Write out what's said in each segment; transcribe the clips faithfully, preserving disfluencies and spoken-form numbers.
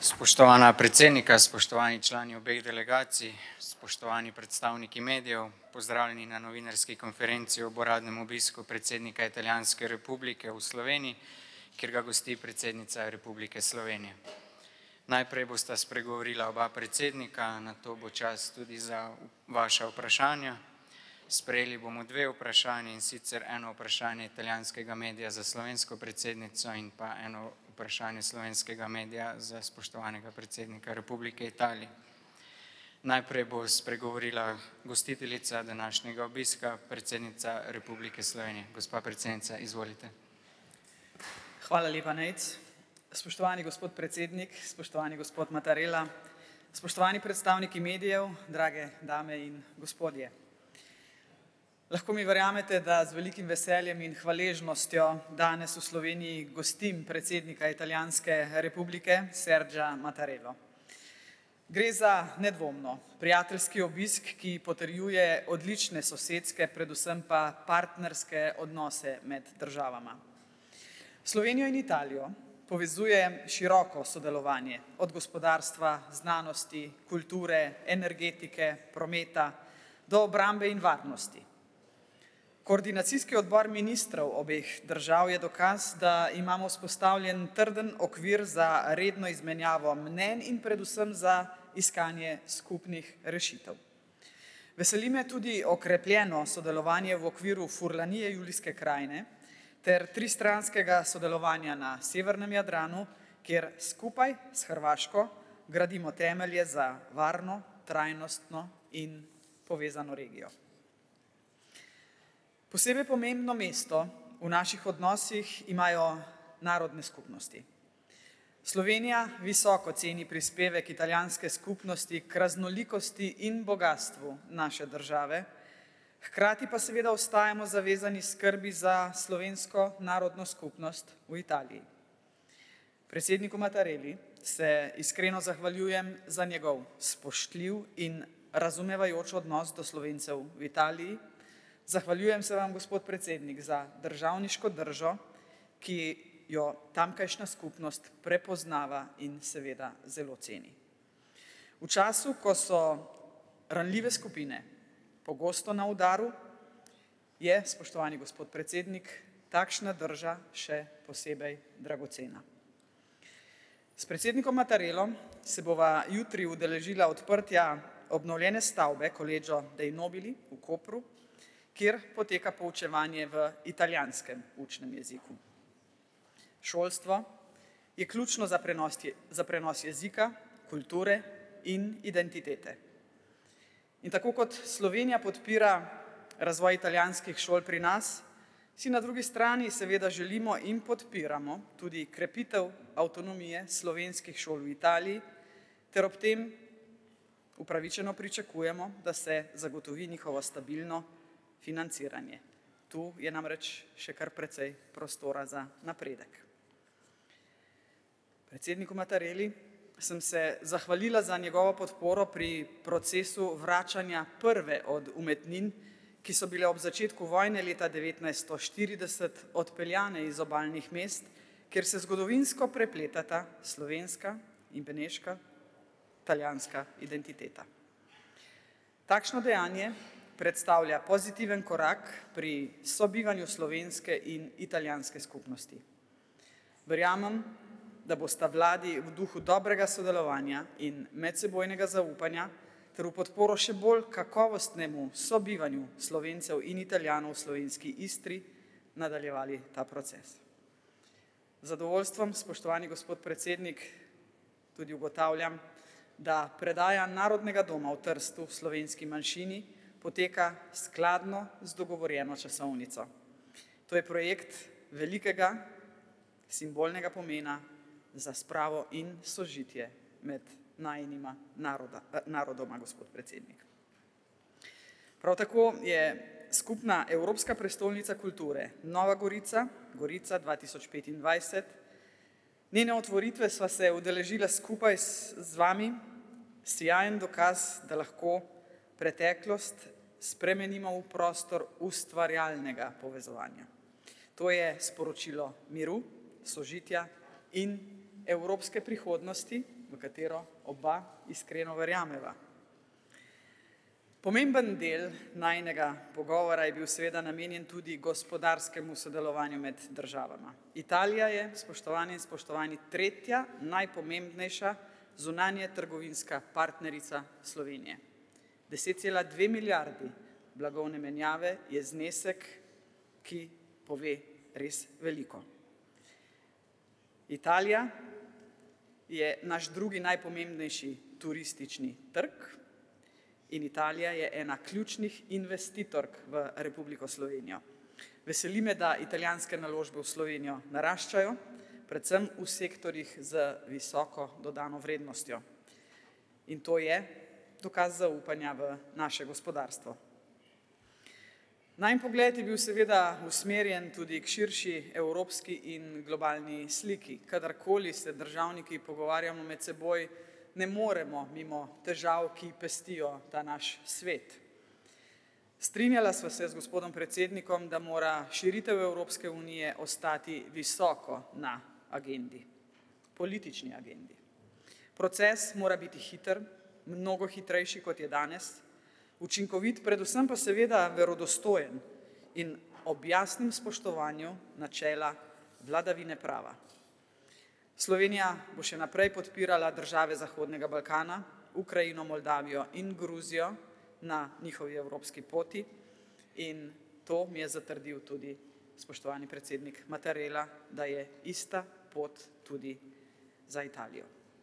Spoštovana predsednika, spoštovani člani obeh delegacij, spoštovani predstavniki medijev, pozdravljeni na novinarski konferenci ob uradnem obisku predsednika Italijanske republike v Sloveniji, kjer ga gosti predsednica Republike Slovenije. Najprej bosta spregovorila oba predsednika, nato bo čas tudi za vaša vprašanja. Sprejeli bomo dve vprašanje, in sicer eno vprašanje italijanskega medija za slovensko predsednico in pa eno vprašanje slovenskega medija za spoštovanega predsednika Republike Italije. Najprej bo spregovorila gostiteljica današnjega obiska, predsednica Republike Slovenije. Gospa predsednica, izvolite. Hvala lepa, Nejc. Spoštovani gospod predsednik, spoštovani gospod Mattarella, spoštovani predstavniki medijev, drage dame in gospodje. Lahko mi verjamete, da z velikim veseljem in hvaležnostjo danes v Sloveniji gostim predsednika Italijanske republike, Sergia Mattarello. Gre za nedvomno prijateljski obisk, ki potrjuje odlične sosedske, predvsem pa partnerske odnose med državama. Slovenijo in Italijo povezuje široko sodelovanje od gospodarstva, znanosti, kulture, energetike, prometa do obrambe in varnosti. Koordinacijski odbor ministrov obeh držav je dokaz, da imamo vzpostavljen trden okvir za redno izmenjavo mnenj in predvsem za iskanje skupnih rešitev. Veseli me tudi okrepljeno sodelovanje v okviru Furlanije Julijske krajine ter tristranskega sodelovanja na severnem Jadranu, kjer skupaj s Hrvaško gradimo temelje za varno, trajnostno in povezano regijo. Posebej pomembno mesto v naših odnosih imajo narodne skupnosti. Slovenija visoko ceni prispevek italijanske skupnosti k raznolikosti in bogatstvu naše države, hkrati pa seveda ostajamo zavezani skrbi za slovensko narodno skupnost v Italiji. Predsedniku Mattarelli se iskreno zahvaljujem za njegov spoštljiv in razumevajoč odnos do Slovencev v Italiji. Zahvaljujem se vam, gospod predsednik, za državniško držo, ki jo tamkajšnja skupnost prepoznava in seveda zelo ceni. V času, ko so ranljive skupine pogosto na udaru, je, spoštovani gospod predsednik, takšna drža še posebej dragocena. S predsednikom Mattarellom se bova jutri udeležila odprtja obnovljene stavbe Collegio dei Nobili v Kopru, kjer poteka poučevanje v italijanskem učnem jeziku. Šolstvo je ključno za prenos, za prenos jezika, kulture in identitete. In tako kot Slovenija podpira razvoj italijanskih šol pri nas, si na drugi strani seveda želimo in podpiramo tudi krepitev avtonomije slovenskih šol v Italiji, ter ob tem upravičeno pričakujemo, da se zagotovi njihovo stabilno financiranje. Tu je namreč še kar precej prostora za napredek. Predsedniku Mattarelli sem se zahvalila za njegovo podporo pri procesu vračanja prve od umetnin, ki so bile ob začetku vojne leta devetnajststo štirideset odpeljane iz obalnih mest, kjer se zgodovinsko prepletata slovenska in beneška, italijanska identiteta. Takšno dejanje predstavlja pozitiven korak pri sobivanju slovenske in italijanske skupnosti. Verjamem, da bosta vladi v duhu dobrega sodelovanja in medsebojnega zaupanja ter v podporo še bolj kakovostnemu sobivanju Slovencev in Italijanov v slovenski Istri nadaljevali ta proces. Z zadovoljstvom, spoštovani gospod predsednik, tudi ugotavljam, da predaja Narodnega doma v Trstu slovenski manjšini poteka skladno z dogovorjeno časovnico. To je projekt velikega simbolnega pomena za spravo in sožitje med najinima naroda, narodoma, gospod predsednik. Prav tako je skupna Evropska prestolnica kulture Nova Gorica, Gorica dva tisoč petindvajset, njene otvoritve sva se udeležila skupaj z vami, sijajen dokaz, da lahko preteklost spremenimo v prostor ustvarjalnega povezovanja. To je sporočilo miru, sožitja in evropske prihodnosti v v katero oba iskreno verjameva. Pomemben del najinega pogovora je bil seveda namenjen tudi gospodarskemu sodelovanju med državama. Italija je, spoštovani in spoštovani, tretja najpomembnejša zunanje trgovinska partnerica Slovenije. deset cela dve milijardi blagovne menjave je znesek, ki pove res veliko. Italija je naš drugi najpomembnejši turistični trg in Italija je ena ključnih investitork v Republiko Slovenijo. Veseli me, da italijanske naložbe v Slovenijo naraščajo, predvsem v sektorjih z visoko dodano vrednostjo. In to je dokaz zaupanja v naše gospodarstvo. Najin pogled je bil seveda usmerjen tudi k širši evropski in globalni sliki. Kadarkoli se državniki pogovarjamo med seboj, ne moremo mimo težav, ki pestijo ta naš svet. Strinjala sva se z gospodom predsednikom, da mora širitev Evropske unije ostati visoko na agendi, politični agendi. Proces mora biti hiter, mnogo hitrejši, kot je danes, učinkovit, predvsem pa seveda verodostojen in ob jasnem spoštovanju načela vladavine prava. Slovenija bo še naprej podpirala države Zahodnega Balkana, Ukrajino, Moldavijo in Gruzijo na njihovi evropski poti in to mi je zatrdil tudi spoštovani predsednik Mattarella, da je ista pot tudi za Italijo.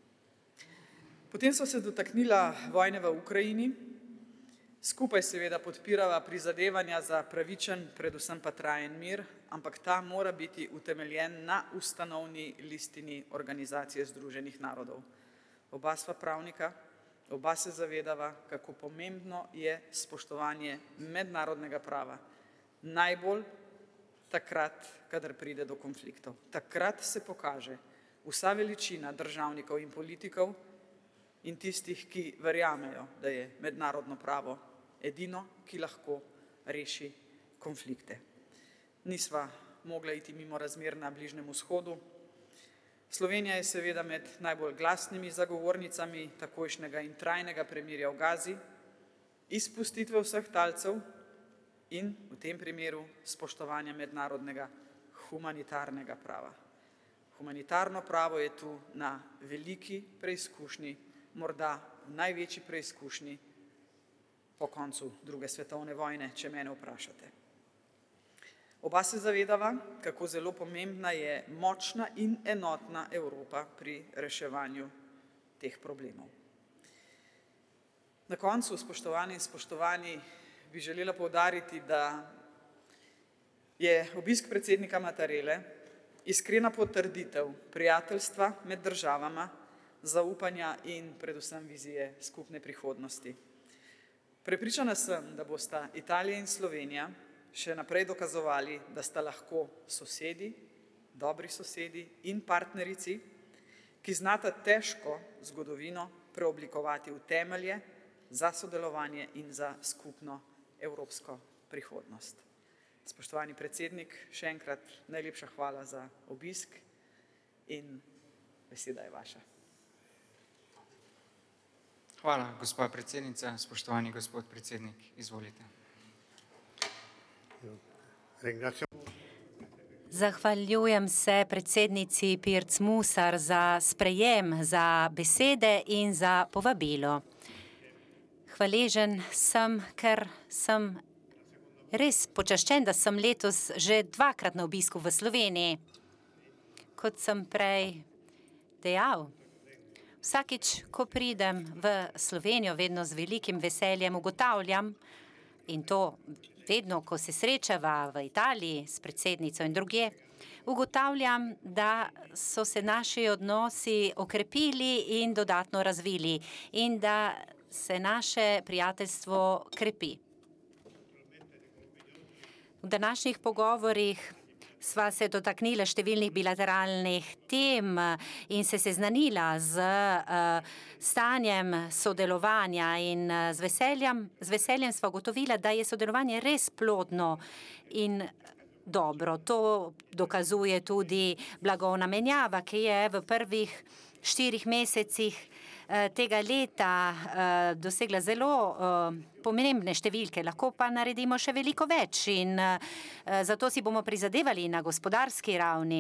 Potem so se dotaknila vojne v Ukrajini, skupaj seveda podpirava prizadevanja za pravičen, predvsem pa trajen mir, ampak ta mora biti utemeljen na ustanovni listini Organizacije združenih narodov. Oba sva pravnika, oba se zavedava, kako pomembno je spoštovanje mednarodnega prava. Najbolj takrat, kadar pride do konfliktov. Takrat se pokaže vsa veličina državnikov in politikov in tistih, ki verjamejo, da je mednarodno pravo edino, ki lahko reši konflikte. Nisva mogla iti mimo razmer na Bližnjem vzhodu. Slovenija je seveda med najbolj glasnimi zagovornicami takojšnjega in trajnega premirja v Gazi, izpustitve vseh talcev in v tem primeru spoštovanja mednarodnega humanitarnega prava. Humanitarno pravo je tu na veliki preizkušnji, morda največji preizkušnji po koncu druge svetovne vojne, če mene vprašate. Oba se zavedava, kako zelo pomembna je močna in enotna Evropa pri reševanju teh problemov. Na koncu, spoštovani in spoštovani, bi želela poudariti, da je obisk predsednika Mattarelle iskrena potrditev prijateljstva med državama, zaupanja in predvsem vizije skupne prihodnosti. Prepričana sem, da bosta Italija in Slovenija še naprej dokazovali, da sta lahko sosedi, dobri sosedi in partnerici, ki znata težko zgodovino preoblikovati v temelje za sodelovanje in za skupno evropsko prihodnost. Spoštovani predsednik, še enkrat najlepša hvala za obisk in beseda je vaša. Hvala, gospa predsednica. Spoštovani gospod predsednik, izvolite. Zahvaljujem se predsednici Pirc Musar za sprejem, za besede in za povabilo. Hvaležen sem, ker sem res počaščen, da sem letos že dvakrat na obisku v Sloveniji. Kot sem prej dejal, vsakič, ko pridem v Slovenijo, vedno z velikim veseljem ugotavljam, in to vedno, ko se srečava v Italiji s predsednico in drugje, ugotavljam, da so se naši odnosi okrepili in dodatno razvili in da se naše prijateljstvo krepi. V današnjih pogovorih sva se dotaknila številnih bilateralnih tem in se seznanila z uh, stanjem sodelovanja in uh, z veseljem, z veseljem sva ugotovila, da je sodelovanje res plodno in dobro. To dokazuje tudi blagovna menjava, ki je v prvih štirih mesecih tega leta dosegla zelo pomembne številke, lahko pa naredimo še veliko več in zato si bomo prizadevali na gospodarski ravni.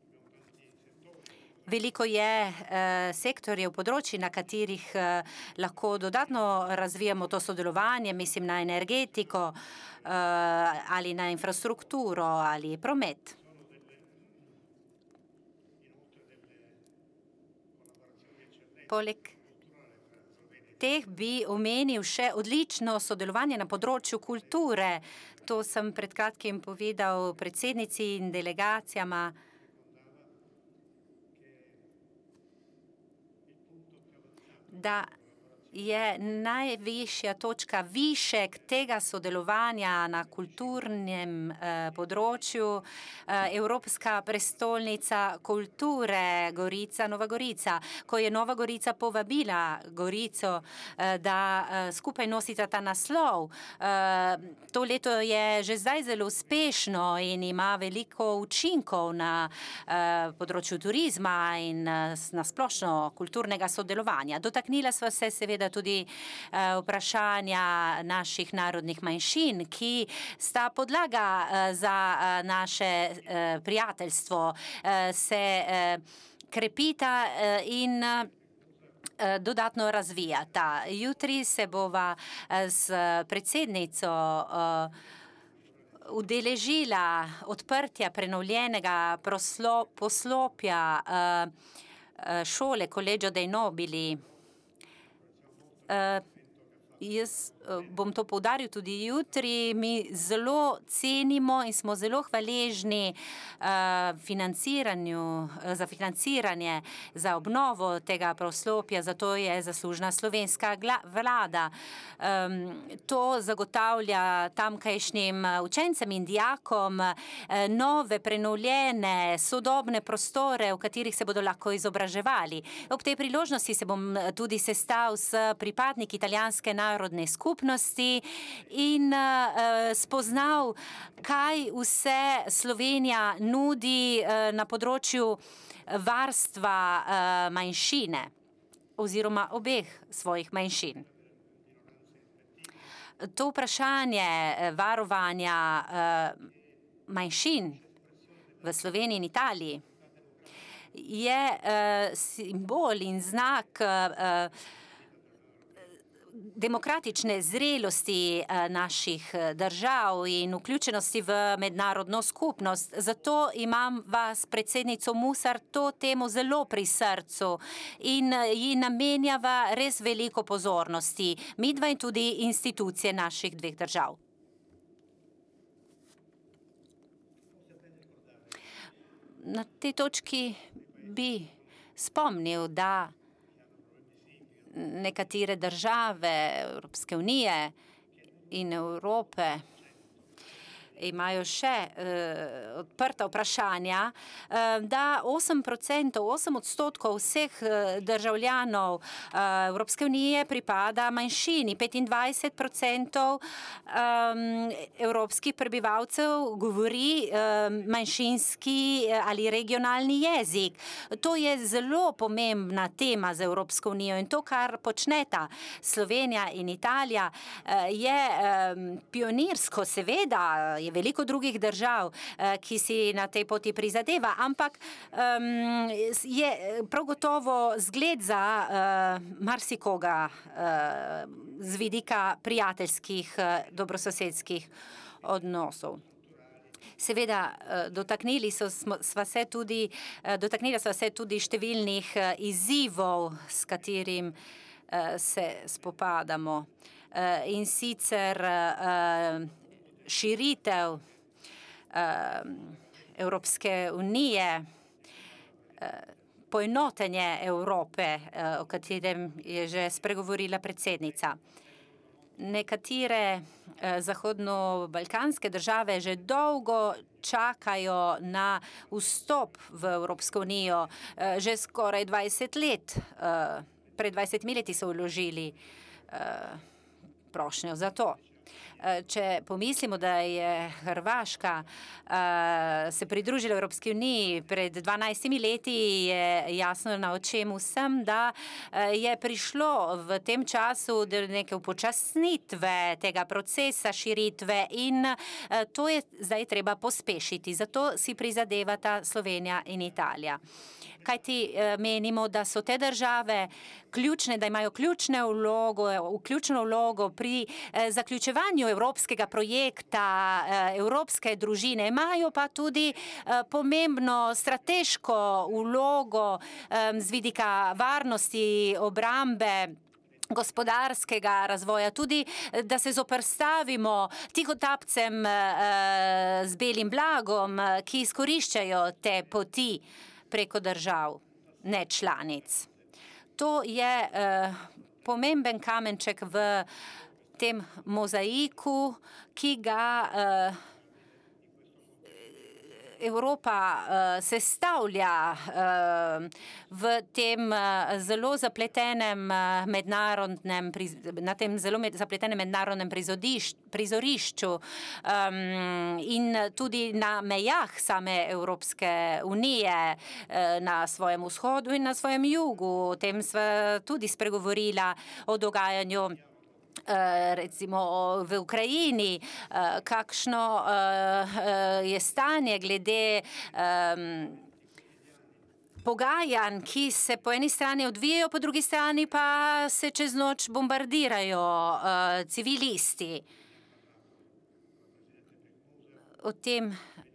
Veliko je sektorjev, področji, na katerih lahko dodatno razvijamo to sodelovanje, mislim na energetiko ali na infrastrukturo ali promet. Poleg teh bi omenil še odlično sodelovanje na področju kulture. To sem pred kratkim povedal predsednici in delegacijama. Da je najvišja točka, višek tega sodelovanja na kulturnem področju Evropska prestolnica kulture Gorica, Nova Gorica, ko je Nova Gorica povabila Gorico, da skupaj nosita ta naslov. To leto je že zdaj zelo uspešno in ima veliko učinkov na področju turizma in na splošno kulturnega sodelovanja. Dotaknila sva se seveda tudi vprašanja naših narodnih manjšin, ki sta podlaga za naše prijateljstvo, se krepita in dodatno razvijata. Jutri se bova s predsednico udeležila odprtja prenovljenega poslopja šole Collegio dei Nobili. Uh, jaz uh, bom to poudaril tudi jutri. Mi zelo cenimo in smo zelo hvaležni uh, financiranju, uh, za financiranje, za obnovo tega poslopja, zato je zaslužna slovenska vlada. Um, to zagotavlja tamkajšnjim učencem in dijakom uh, nove, prenovljene, sodobne prostore, v katerih se bodo lahko izobraževali. Ob tej priložnosti se bom tudi sestal s pripadniki italijanske narodne skupnosti in uh, spoznal, kaj vse Slovenija nudi uh, na področju varstva uh, manjšine oziroma obeh svojih manjšin. To vprašanje varovanja uh, manjšin v Sloveniji in Italiji je uh, simbol in znak uh, demokratične zrelosti naših držav in vključenosti v mednarodno skupnost. Zato imam vas, predsednico Musar, to temo zelo pri srcu in ji namenjava res veliko pozornosti, midva in tudi institucije naših dveh držav. Na tej točki bi spomnil, da nekatere države Evropske unije in Evrope imajo še uh, odprta vprašanja, uh, da osem procentov, osem odstotkov vseh uh, državljanov uh, Evropske unije pripada manjšini, petindvajset procentov um, evropskih prebivalcev govori uh, manjšinski ali regionalni jezik. To je zelo pomembna tema za Evropsko unijo in to, kar počneta Slovenija in Italija, uh, je um, pionirsko, seveda, je veliko drugih držav, ki si na tej poti prizadeva, ampak um, je prav gotovo zgled za uh, marsikoga uh, z vidika prijateljskih, uh, dobrososedskih odnosov. Seveda, dotaknili so, sva se tudi, dotaknila sva se tudi številnih izzivov, s katerim uh, se spopadamo. Uh, in sicer uh, širitev uh, Evropske unije, uh, poenotenje Evrope, uh, o katerem je že spregovorila predsednica. Nekatere uh, zahodno-balkanske države že dolgo čakajo na vstop v Evropsko unijo, uh, že skoraj dvajset let. Uh, pred dvajsetimi leti so vložili uh, prošnjo za to. Če pomislimo, da je Hrvaška se pridružila Evropski uniji pred dvanajstimi leti, je jasno na očem vsem, da je prišlo v tem času do neke upočasnitve tega procesa širitve in to je zdaj treba pospešiti. Zato si prizadevata Slovenija in Italija. Kajti menimo, da so te države ključne, da imajo ključne vlogo, ključno vlogo pri zaključevanju evropskega projekta, evropske družine. Imajo pa tudi pomembno strateško vlogo z vidika varnosti, obrambe, gospodarskega razvoja, tudi da se zoperstavimo tihotapcem z belim blagom, ki izkoriščajo te poti preko držav, ne članic. To je uh, pomemben kamenček v tem mozaiku, ki ga uh, Evropa uh, sestavlja uh, v tem uh, zelo zapletenem uh, mednarodnem, na tem zelo med, zapletenem mednarodnem prizorišču um, in tudi na mejah same Evropske unije, uh, na svojem vzhodu in na svojem jugu. O tem sva tudi spregovorila o dogajanju recimo v Ukrajini, kakšno je stanje glede pogajanj, ki se po eni strani odvijajo, po drugi strani pa se čez noč bombardirajo civilisti. O tem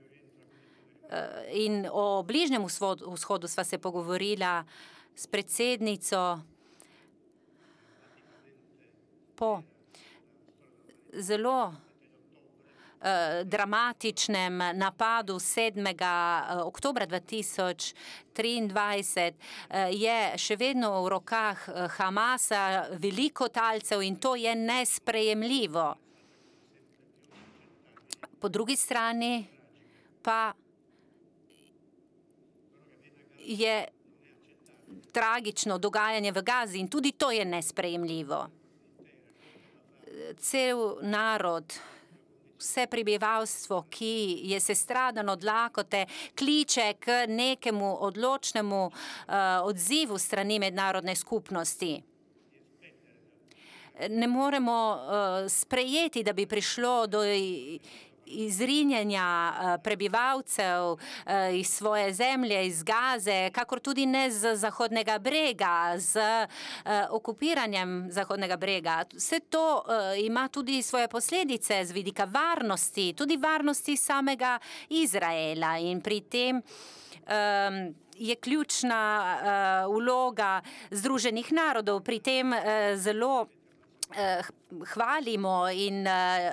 in o Bližnjem vzhodu sva se pogovorila s predsednico po zelo eh, dramatičnem napadu sedmega oktobra dva tisoč triindvajset eh, je še vedno v rokah Hamasa veliko talcev in to je nesprejemljivo. Po drugi strani pa je tragično dogajanje v Gazi in tudi to je nesprejemljivo. Cel narod, vse prebivalstvo, ki je sestradan od lakote, kliče k nekemu odločnemu uh, odzivu strani mednarodne skupnosti. Ne moremo uh, sprejeti, da bi prišlo do izrinjanja prebivalcev iz svoje zemlje, iz Gaze, kakor tudi ne z Zahodnega brega, z okupiranjem Zahodnega brega. Vse to ima tudi svoje posledice z vidika varnosti, tudi varnosti samega Izraela in pri tem je ključna vloga Združenih narodov. Pri tem zelo hvalimo in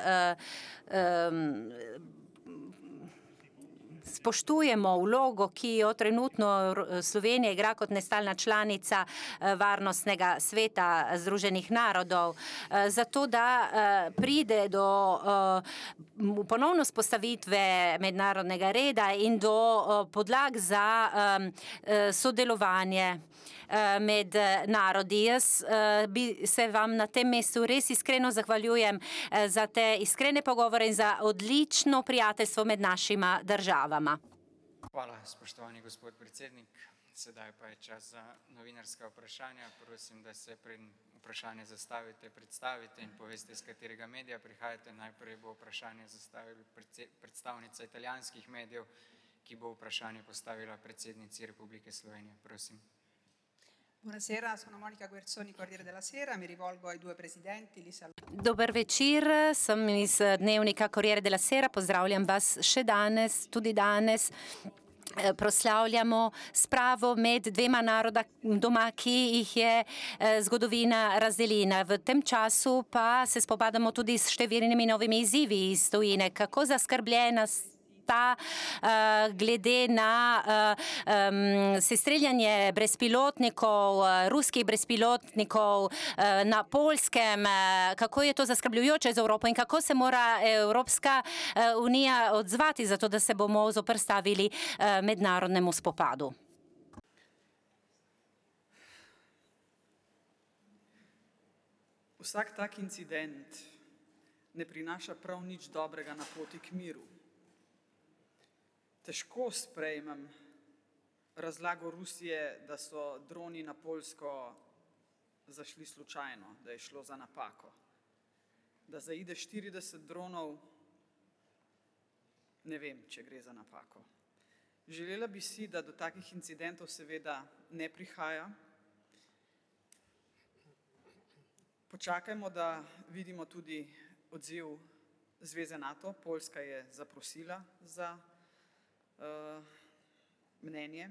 spoštujemo vlogo, ki jo trenutno Slovenija igra kot nestalna članica Varnostnega sveta Združenih narodov, zato da pride do ponovno vzpostavitve mednarodnega reda in do podlag za sodelovanje med narodi. Jaz bi se vam na tem mestu res iskreno zahvaljujem za te iskrene pogovore in za odlično prijateljstvo med našima državama. Hvala, spoštovani gospod predsednik. Sedaj pa je čas za novinarska vprašanja. Prosim, da se pred vprašanje zastavite, predstavite in poveste, iz katerega medija prihajate. Najprej bo vprašanje zastavila predstavnica italijanskih medijev, ki bo vprašanje postavila predsednici Republike Slovenije. Prosim. Buonasera, sono Monica Guerzoni, Corriere della Sera, mi rivolgo ai due presidenti, li saluto. Dober večer, sem iz dnevnika Corriere della Sera, pozdravljam vas še danes, tudi danes. Proslavljamo spravo med dvema narodoma, ki jih je zgodovina razdelila. V tem času pa se spopadamo tudi s številnimi novimi izzivi iz tujine. Kako zaskrbljena ta uh, glede na uh, um, sestreljanje brezpilotnikov, uh, ruskih brezpilotnikov uh, na Poljskem, uh, kako je to zaskrbljujoče za Evropo in kako se mora Evropska uh, unija odzvati za to, da se bomo zoperstavili uh, mednarodnemu spopadu. Vsak tak incident ne prinaša prav nič dobrega na poti k miru. Težko sprejmem razlago Rusije, da so droni na Poljsko zašli slučajno, da je šlo za napako. Da zaide štirideset dronov, ne vem, če gre za napako. Želela bi si, da do takih incidentov seveda ne prihaja. Počakajmo, da vidimo tudi odziv Zveze NATO. Poljska je zaprosila za uh, mnenje.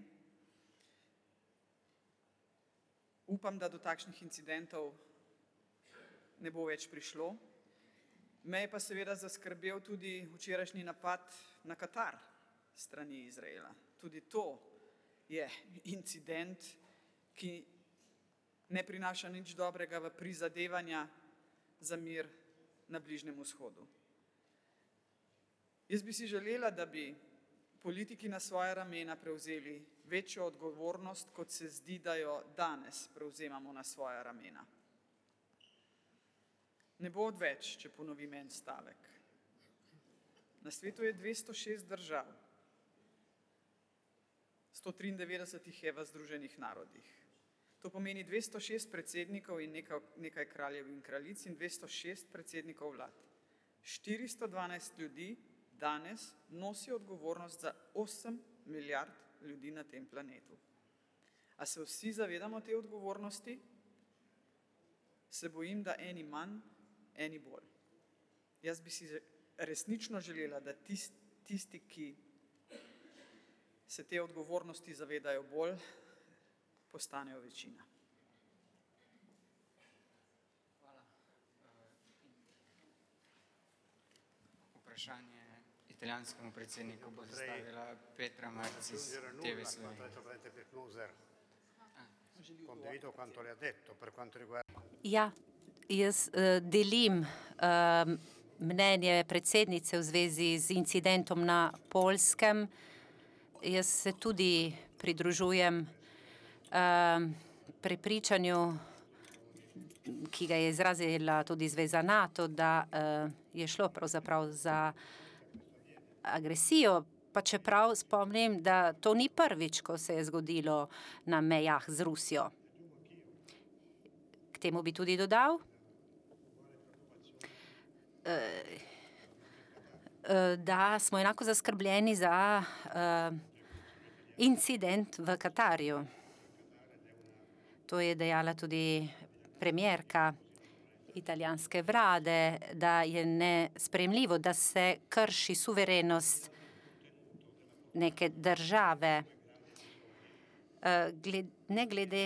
Upam, da do takšnih incidentov ne bo več prišlo. Me je pa seveda zaskrbel tudi včerajšnji napad na Katar strani Izraela. Tudi to je incident, ki ne prinaša nič dobrega v prizadevanja za mir na Bližnjem vzhodu. Jaz bi si želela, da bi politiki na svoja ramena prevzeli večjo odgovornost, kot se zdi, da jo danes prevzemamo na svoja ramena. Ne bo odveč, če ponovim en stavek. Na svetu je dvesto šest držav, sto triindevetdeset jih je v Združenih narodih. To pomeni dvesto šest predsednikov in nekaj, nekaj kraljev in kraljic in dvesto šest predsednikov vlad. štiristo dvanajst ljudi danes nosi odgovornost za osem milijard ljudi na tem planetu. A se vsi zavedamo te odgovornosti? Se bojim, da eni manj, eni bolj. Jaz bi si resnično želela, da tisti, tisti ki se te odgovornosti zavedajo bolj, postanejo večina. Hvala. Vprašanje italijanskemu predsedniku bo zastavila Petra Marci iz T V Slovenija. Condivido quanto le ha detto per quanto riguarda. Ja, jaz uh, delim uh, mnenje predsednice v zvezi z incidentom na Poljskem. Jaz se tudi pridružujem uh, prepričanju, ki ga je izrazila tudi Zveza NATO, da uh, je šlo pravzaprav za agresijo, pa čeprav spomnim, da to ni prvič, ko se je zgodilo na mejah z Rusijo. K temu bi tudi dodal, da smo enako zaskrbljeni za incident v Katarju. To je dejala tudi premierka italijanske vlade, da je nesprejemljivo, da se krši suverenost neke države. Ne glede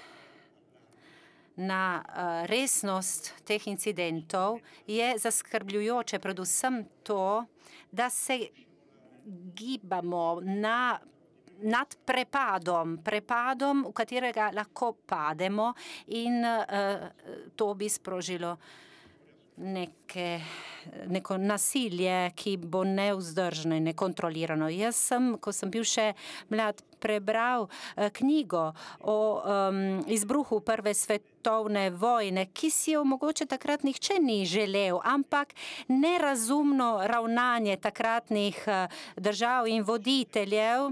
na resnost teh incidentov je zaskrbljujoče predvsem to, da se gibamo na nad prepadom, prepadom, v katerega lahko pademo in uh, to bi sprožilo neke, neko nasilje, ki bo nevzdržno in nekontrolirano. Jaz sem, ko sem bil še mlad, prebral uh, knjigo o um, izbruhu Prve svetovne vojne, ki si jo mogoče takrat nihče ni želel, ampak nerazumno ravnanje takratnih uh, držav in voditeljev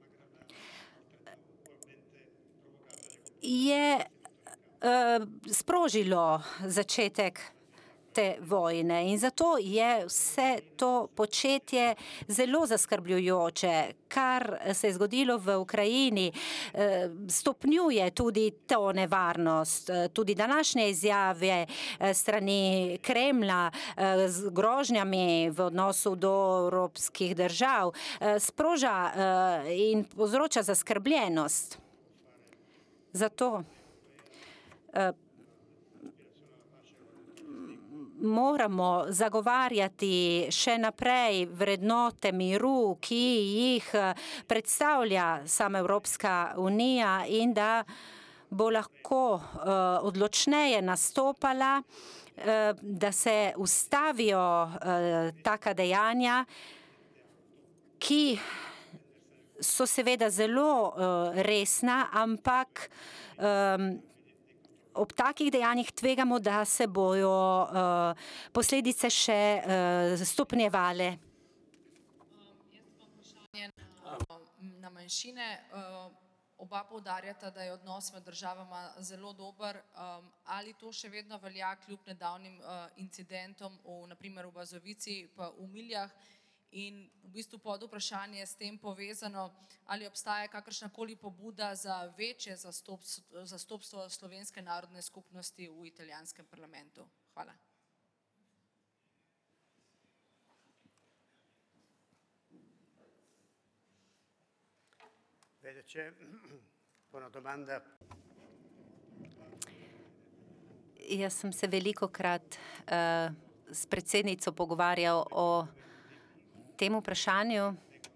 je uh, sprožilo začetek te vojne in zato je vse to početje zelo zaskrbljujoče. Kar se je zgodilo v Ukrajini, uh, stopnjuje tudi to nevarnost. Uh, tudi današnje izjave uh, strani Kremlja uh, z grožnjami v odnosu do evropskih držav uh, sproža uh, in povzroča zaskrbljenost. Zato uh, moramo zagovarjati še naprej vrednote miru, ki jih predstavlja sama Evropska unija in da bo lahko uh, odločneje nastopala, uh, da se ustavijo uh, taka dejanja, ki so seveda zelo uh, resna, ampak um, ob takih dejanjih tvegamo, da se bojo posledice še stopnjevale. Na manjšine. Oba poudarjata, da je odnos med državama zelo dober. Ali to še vedno velja kljub nedavnim incidentom, v, naprimer v Bazovici pa v Miljah? In v bistvu pod vprašanje s tem povezano, ali obstaja kakršnakoli pobuda za večje zastopstvo slovenske narodne skupnosti v italijanskem parlamentu? Hvala. Vede, c'è una domanda. Jaz sem se velikokrat uh, s predsednico pogovarjal o tem vprašanju,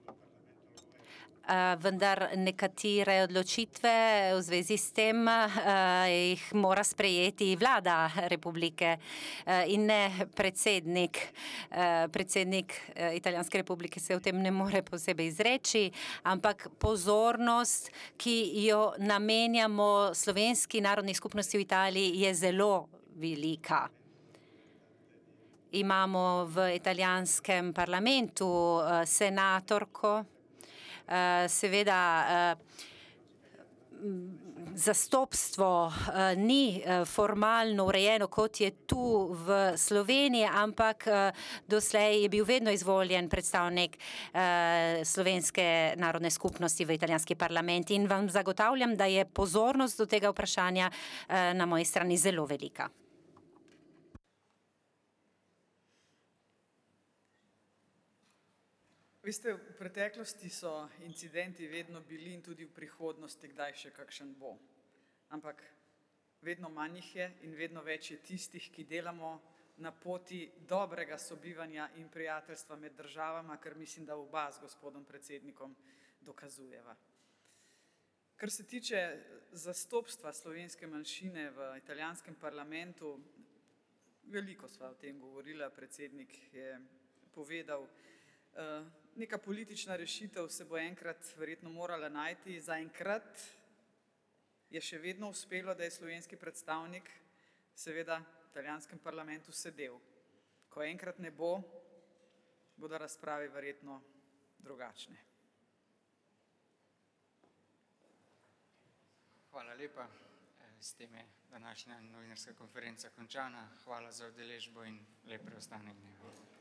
uh, vendar nekatere odločitve v zvezi s tem uh, jih mora sprejeti vlada republike uh, in ne predsednik. Uh, predsednik uh, Italijanske republike se o tem ne more posebej izreči, ampak pozornost, ki jo namenjamo slovenski narodni skupnosti v Italiji, je zelo velika. Imamo v italijanskem parlamentu uh, senatorko, uh, seveda uh, zastopstvo uh, ni uh, formalno urejeno, kot je tu v Sloveniji, ampak uh, doslej je bil vedno izvoljen predstavnik uh, slovenske narodne skupnosti v italijanski parlament in vam zagotavljam, da je pozornost do tega vprašanja uh, na moji strani zelo velika. Veste, v preteklosti so incidenti vedno bili in tudi v prihodnosti kdaj še kakšen bo. Ampak vedno manj jih je in vedno več je tistih, ki delamo na poti dobrega sobivanja in prijateljstva med državama, kar mislim, da oba z gospodom predsednikom dokazujeva. Kar se tiče zastopstva slovenske manjšine v italijanskem parlamentu, veliko sva o tem govorila, predsednik je povedal, neka politična rešitev se bo enkrat verjetno morala najti. Zaenkrat je še vedno uspelo, da je slovenski predstavnik seveda v italijanskem parlamentu sedel. Ko enkrat ne bo, bodo razprave verjetno drugačne. Hvala lepa. S tem je današnja novinarska konferenca končana. Hvala za udeležbo in lep preostanek dneva.